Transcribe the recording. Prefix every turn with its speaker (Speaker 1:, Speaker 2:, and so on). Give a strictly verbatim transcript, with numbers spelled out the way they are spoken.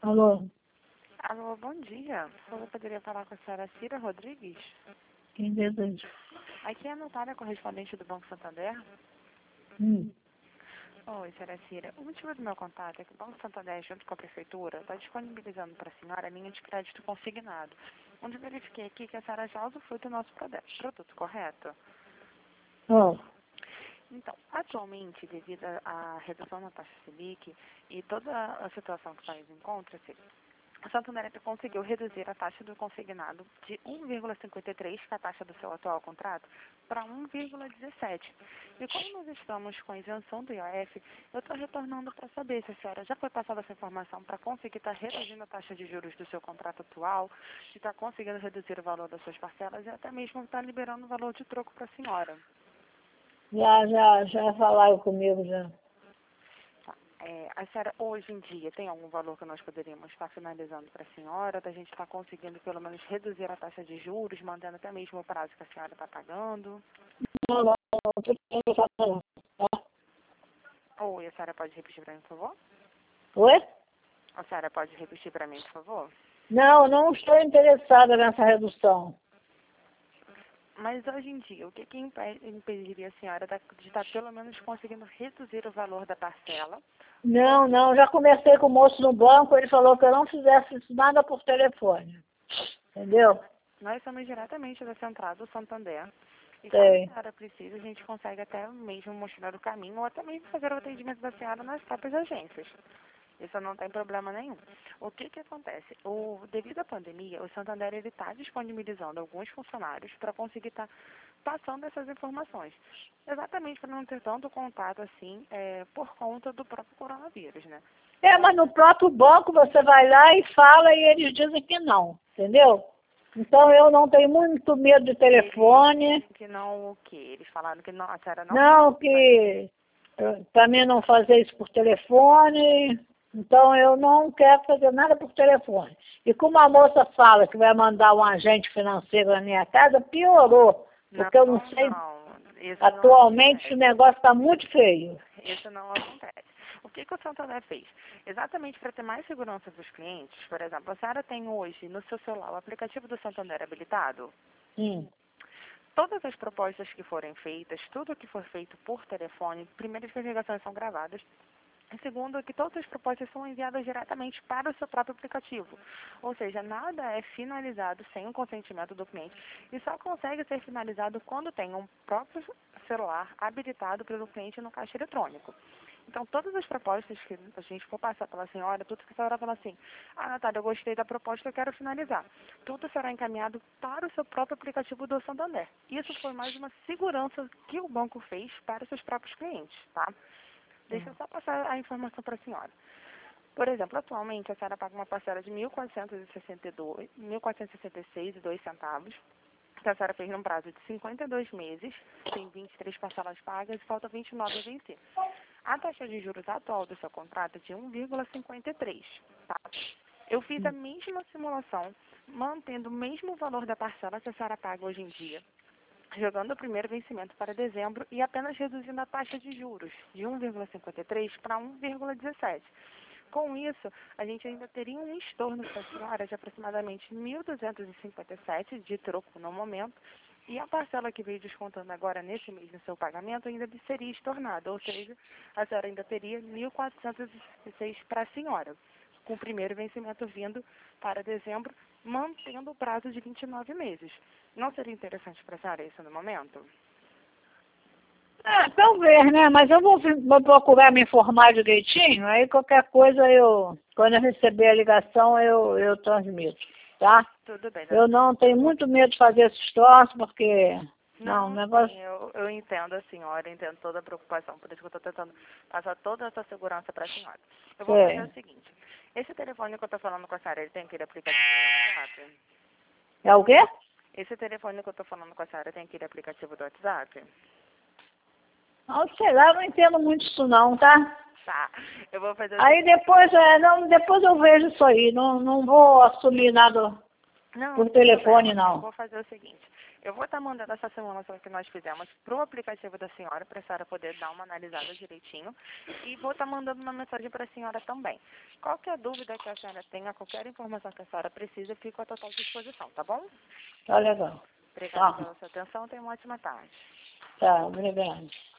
Speaker 1: Alô,
Speaker 2: Alô, bom dia. Eu poderia falar com a senhora Cira Rodrigues?
Speaker 1: quem deseja?
Speaker 2: Aqui é a notária correspondente do Banco Santander.
Speaker 1: Hum.
Speaker 2: Oi, senhora Cira. O motivo do meu contato é que o Banco Santander, junto com a Prefeitura, está disponibilizando para a senhora a linha de crédito consignado, onde eu verifiquei aqui que a senhora já usufrui do nosso prode- produto, correto?
Speaker 1: Ó,
Speaker 2: Então, atualmente, devido à redução na taxa Selic e toda a situação que o país encontra-se, a Santander conseguiu reduzir a taxa do consignado de um vírgula cinquenta e três, que é a taxa do seu atual contrato, para um vírgula dezessete. E como nós estamos com a isenção do I O F, eu estou retornando para saber se a senhora já foi passada essa informação para conseguir estar reduzindo a taxa de juros do seu contrato atual, se está conseguindo reduzir o valor das suas parcelas e até mesmo está liberando o valor de troco para a senhora.
Speaker 1: já, já, já falaram comigo já.
Speaker 2: Tá. É, a senhora, hoje em dia, tem algum valor que nós poderíamos estar finalizando para a senhora, da gente estar conseguindo pelo menos reduzir a taxa de juros, mantendo até mesmo o prazo que a senhora está pagando?
Speaker 1: Não, não, não, tô interessado não, tá?
Speaker 2: Ou a senhora pode repetir para mim, por favor?
Speaker 1: Oi?
Speaker 2: A senhora pode repetir para mim, por favor?
Speaker 1: Não, não estou interessada nessa redução.
Speaker 2: Mas hoje em dia, o que, que impe- impediria a senhora da- de estar pelo menos conseguindo reduzir o valor da parcela?
Speaker 1: Não, não, já conversei com o moço no banco, ele falou que eu não fizesse isso nada por telefone. Entendeu?
Speaker 2: Nós somos diretamente da central do Santander. E caso a
Speaker 1: Sei.
Speaker 2: senhora precise, a gente consegue até mesmo mostrar o caminho ou até mesmo fazer o atendimento da senhora nas próprias agências. Isso não tem problema nenhum. O que que acontece? O, devido à pandemia, o Santander está disponibilizando alguns funcionários para conseguir estar passando essas informações. Exatamente para não ter tanto contato assim, é, por conta do próprio coronavírus, né?
Speaker 1: É, mas no próprio banco você vai lá e fala e eles dizem que não, entendeu? Então eu não tenho muito medo de telefone.
Speaker 2: Que não o quê? Eles falaram que não, a senhora não...
Speaker 1: Não, que para mim não fazer isso por telefone, então eu não quero fazer nada por telefone. E como a moça fala que vai mandar um agente financeiro na minha casa, piorou,
Speaker 2: Não,
Speaker 1: porque eu não sei,
Speaker 2: não. Isso
Speaker 1: atualmente o
Speaker 2: não
Speaker 1: negócio está muito feio.
Speaker 2: Isso não acontece. O que, que o Santander fez? Exatamente para ter mais segurança para os clientes, por exemplo, a senhora tem hoje no seu celular o aplicativo do Santander habilitado?
Speaker 1: Hum.
Speaker 2: Todas as propostas que forem feitas, tudo que for feito por telefone, primeiro, as ligações são gravadas. E segundo, que todas as propostas são enviadas diretamente para o seu próprio aplicativo. Ou seja, nada é finalizado sem o consentimento do cliente e só consegue ser finalizado quando tem um próprio celular habilitado pelo cliente no caixa eletrônico. Então, todas as propostas que a gente for passar pela senhora, tudo que a senhora fala assim, ah, Natália, eu gostei da proposta, eu quero finalizar. Tudo será encaminhado para o seu próprio aplicativo do Santander. Isso foi mais uma segurança que o banco fez para os seus próprios clientes, tá? Deixa eu só passar a informação para a senhora. Por exemplo, atualmente a senhora paga uma parcela de mil quatrocentos e sessenta e dois, mil quatrocentos e sessenta e seis reais e dois centavos, que a senhora fez num prazo de cinquenta e dois meses, tem vinte e três parcelas pagas e falta vinte e nove a vencer. A taxa de juros atual do seu contrato é de um vírgula cinquenta e três, tá? Eu fiz a mesma simulação, mantendo o mesmo valor da parcela que a senhora paga hoje em dia, jogando o primeiro vencimento para dezembro e apenas reduzindo a taxa de juros de um vírgula cinquenta e três para um vírgula dezessete. Com isso, a gente ainda teria um estorno para a senhora de aproximadamente mil duzentos e cinquenta e sete de troco no momento, e a parcela que veio descontando agora nesse mês no seu pagamento ainda seria estornada, ou seja, a senhora ainda teria mil quatrocentos e sessenta e seis para a senhora, com o primeiro vencimento vindo para dezembro, mantendo o prazo de vinte e nove meses. Não seria interessante para a senhora isso no momento?
Speaker 1: Ah, talvez, né? Mas eu vou, vou procurar me informar direitinho, aí qualquer coisa eu, quando eu receber a ligação, eu, eu transmito, tá?
Speaker 2: Tudo bem,
Speaker 1: Eu
Speaker 2: né?
Speaker 1: não tenho muito medo de fazer esses troços, porque, não, o
Speaker 2: Não,
Speaker 1: negócio...
Speaker 2: sim, eu, eu entendo a senhora, entendo toda a preocupação, por isso que eu estou tentando passar toda essa segurança para a senhora. Eu vou fazer
Speaker 1: É,
Speaker 2: o seguinte, esse telefone que eu estou falando com a senhora, ele tem aquele aplicativo do WhatsApp?
Speaker 1: é o quê?
Speaker 2: Esse telefone que eu estou falando com a senhora tem aquele aplicativo do WhatsApp?
Speaker 1: Não, sei lá, eu não entendo muito isso não, tá?
Speaker 2: Tá, eu vou fazer o
Speaker 1: Aí
Speaker 2: seguinte.
Speaker 1: depois, é, não, depois eu vejo isso aí, não, não vou assumir nada
Speaker 2: Não,
Speaker 1: por
Speaker 2: não tem
Speaker 1: telefone,
Speaker 2: problema. Eu
Speaker 1: não.
Speaker 2: vou fazer o seguinte. Eu vou estar mandando essa simulação que nós fizemos para o aplicativo da senhora, para a senhora poder dar uma analisada direitinho. E vou estar mandando uma mensagem para a senhora também. Qualquer dúvida que a senhora tenha, qualquer informação que a senhora precisa, fico à total disposição, tá bom?
Speaker 1: Tá legal.
Speaker 2: Obrigada
Speaker 1: Tá.
Speaker 2: pela sua atenção. Tenha uma ótima tarde.
Speaker 1: Tá, obrigado.